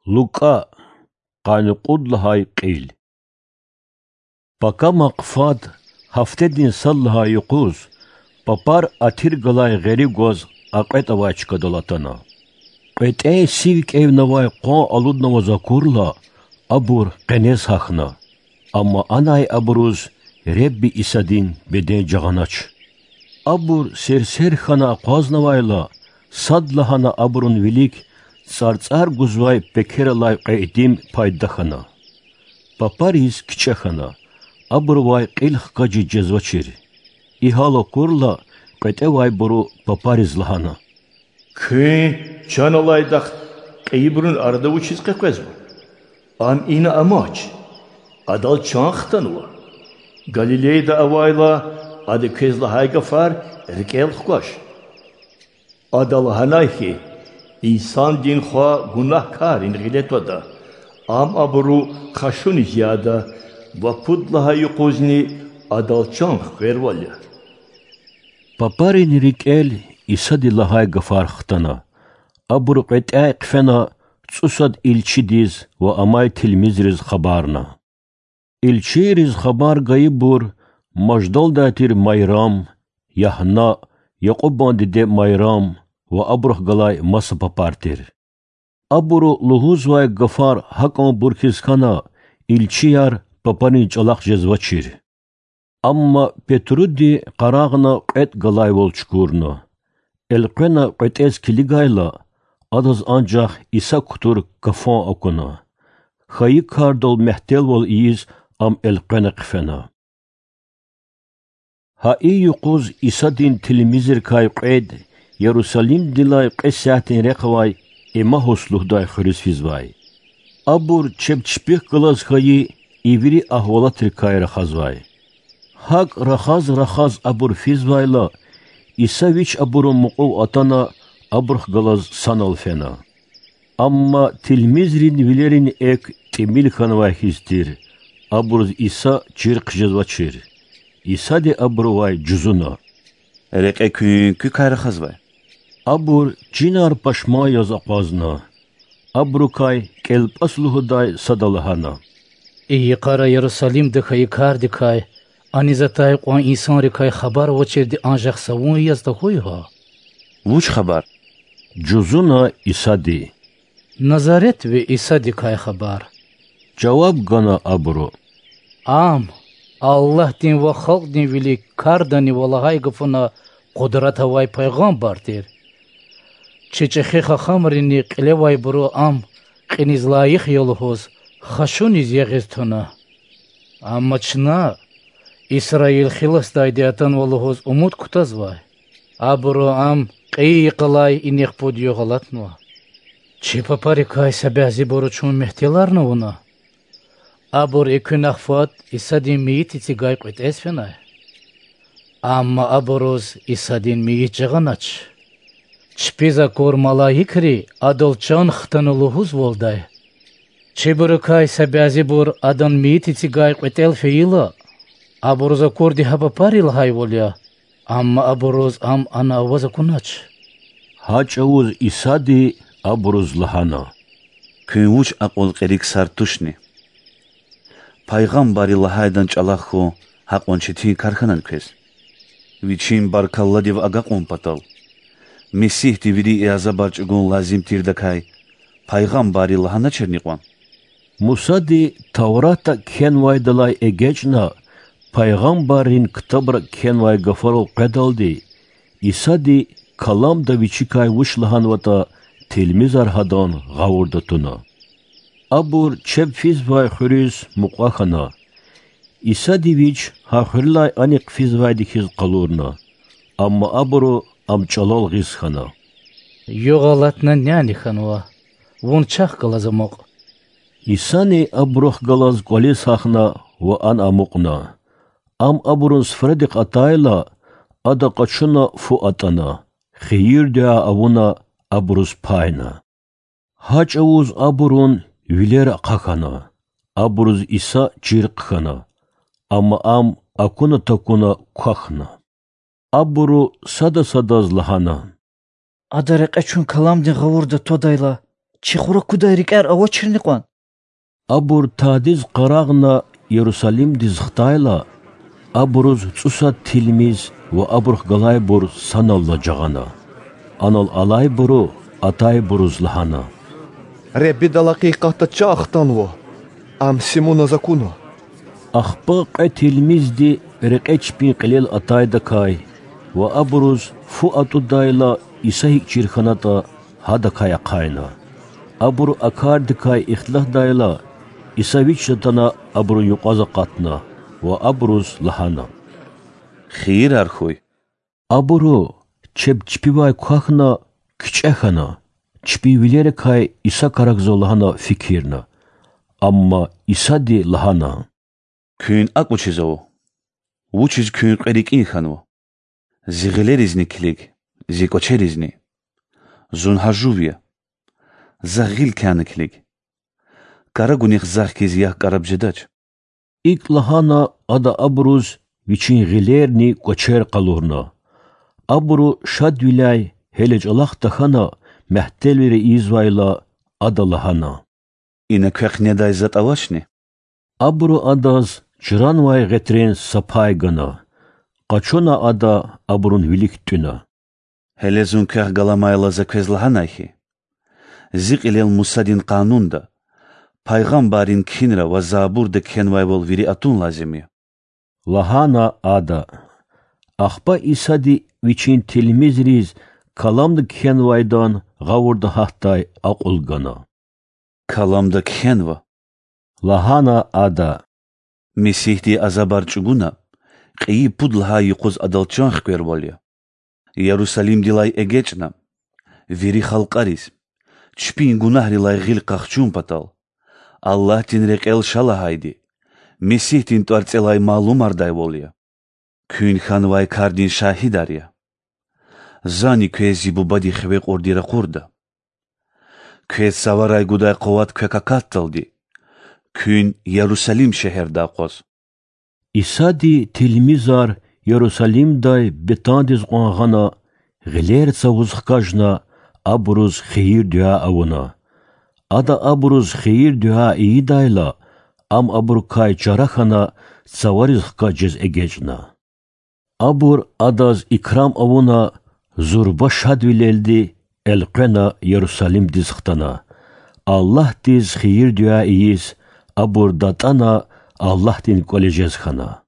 Лука قانقودلهای قیل Пока мақфад хафтедин саллха юқуз папар атир галай ғери гоз ақетавай чкадалатана. Қетей сивик евнавай қон алуднава закурла абур қенез хахна. Амма анай абуруз ребби исадин беден жағанач. Абур сер хана қознавайла садлахана абурун велик царцар гузвай пекералай қейтим пайдахана. Папариз кичахана. Абурвай қилх кажи джезвачир. Ихало курла қетевай буру папариз лахана. Кы чаналайдах қейбрун арда учиз қақвезва. Ам ина амач. Адал чанхтануа. Галилейда авайла ады кезла хайгафар рикел хкаш. Адал ханайхи инсан дин хва гунахкар ин гилетвада. Ам абуру хашуни зияда вапудлаха юқузни адал чанх верваля. Папарин рикел исади лахай гафар хтана. Абуру қетей қфена цусад илчидиз ва амай тилмизриз хабарна. Илчириз хабар гаибур маждал датир майрам, яхна, яқубан диде майрам ва абрух галай маса папартир. Абуру лухузвай гафар хакам бурхизхана илчияр папани чалах жезвачир. Амма Петруди қарағына қет галай волчкурно. Элқена қетез килигайла адаз анжақ иса кутур кафан окуна. Хайи кардол мехтел вол из ам элқена қфена. Хаи юқуз иса дин тилмизир кай қед Ярусалим дилай қесятин реқвай ема хослухдай хрисфизвай. Абур чепчпих галаз хаи иври ахвалатри кай рахазвай. Хак рахаз абур физвайла иса вич абуру муқов атана абурх галаз санал фена. Амма тилмизрин вилерин эк тимил ханвай хистир. Абурз иса чирқ жезвачир. Иса де абурвай джузуна. Реке күй кайрахазвай. Абур чинар пашма язақазна. Абрукай келпаслухудай садалахана. Ии қара Ярусалим дихай кар дикай. Анизатай қуан инсан рикай хабар вочерди анжақ савун язда хуйха. Вуч хабар? Джузуна исади. Назарет ви исади кай хабар. Жаваб гана абру. Ам, Аллах дин ва халк дин вили кардани валагай гфуна қудратавай пайғамбар дир. Чечехиха хамрини қилевай буру ам қинизлайих йолхуз хашуниз ягистуна. Амма чна Исраил хилас дайдиатан волхуз умут кутазвай. Абуру ам қииқалай инех подио галатнуа. Чи папари кай сабязи буру чун мехтеларнуна. Абур икунахфат исадин миити цигай қвит эсфенай. Амма абуруз исадин миит жаганач. Чпиза кор малаикри адолчан хтанулухуз волдай. Чи буру кай сабязи бур адан миити цигай қвит элфеила. Абуруза корди хапапарил хай воля. Амма абуруз ам ана аваза кунач. Хачауз исади абуруз лахана. Күйвуч ақол қерик сартушни. Пайғамбари лахайдан чалаху хақон чити карханан квез. Вичин баркалладив агақон патал. Месих тивири иаза барчугун лазим тирдакай. Пайғамбари лахана черниқван. Мусади Таврата кенвайдалай эгечна Пайғамбарин ктабра кенвай гафарол қедалди. Исади калам да вичикай вушлаханвата тилмизар хадан ғавурдатуна. Абур чеп физвай хуриз муқахана. Исади вич хахурлай аниқ физвай дихиз қалурна. Амма абуру амчалал ғизхана. Йоғалатна няни ханва. Вон чах галазамоқ. Исани абрух галаз голис хахна ва ан амуқна. Ам абурун сфредик атайла ада қачуна фу атана. Хейир деа авуна абуруз пайна. Хач авуз абурун вилера қақана. Абуруз иса чирқхана. Амма ам акуна такуна кахна. Абуру сада злахана. Адаре қачун калам дин ғавурда тодайла. Чихура кудайрикар ава черниқван. Абур тадиз қарағна Иерусалим дизхтайла, абуруз цуса тилмиз ва абурх галай бур саналла жагана. Анал алай буру, атай буруз лахана. Ребби далақи қаттача ахтанво, ам симуна закуно. Ахпа қай тилмизди реқечпин қилел атай дакай, ва абуруз фу атудайла исахик чирханата хадакай ақайна. Абур акар дакай ихтлах дайла, исавичатана абуру юқаза қатна, ва абуруз лахана. Хир архуй. Абуру чеп чпивай кухахна кичехана, чпивилере кай иса каракзо лахана фикирна, амма исади лахана. Күн акучизо. Учиз күн қерикин ханво. Зиғилеризни килиг, зикочеризни. Зунхажувия. Зағил кәні килиг. Карагуних зах кизях карабжедач. Ик лахана ада абруз вичин гилерни кочер қалурна. Абру шадвилай хележ аллах тахана мәхтелвери извайла ада лахана. Ина квяхнедай зат авашни. Абру адаз чиранвай гетрен сапайгана. Қачона ада абрун виликтуна. Хелезун квях галамайла заквезлаханайхи. Зиқ илел мусадин қанунда. Пайғамбарин кинра ва забурда кенвайвол вири атун лазими. Лахана ада. Ахпа исади вичин телмизриз каламда кенвайдан ғавурда хахтай ақулгана. Каламда кенва. Лахана ада. Месихти азабарчугуна. Қии пудлха юқуз адалчан хкверволия. Иерусалим дилай эгечна. Вири халқариз. Чпин гунахри лай ғил қахчун патал. Аллах тин реқел шалахайди. Месих тин туарцелай малум ардайволия. Күн ханвай кардин шахидария. Зани квези бубади хвеқ ордира қурда. Квез саварай гудай қоват квекакатталди. Күн Иерусалим шехерда қоз. Исади телмизар Иерусалимдай бетандиз қоңғана ғилер цавузқажна абруз хейир дуа авуна. Ада абруз хейир дуа иидайла ам абур кай чарахана цаваризққа жез эгечна. Абур адаз икрам авуна зурба шадвилелди элқена Иерусалим дизхтана. Аллах диз хейир дуа ииз абур датана Аллах дин колежез хана.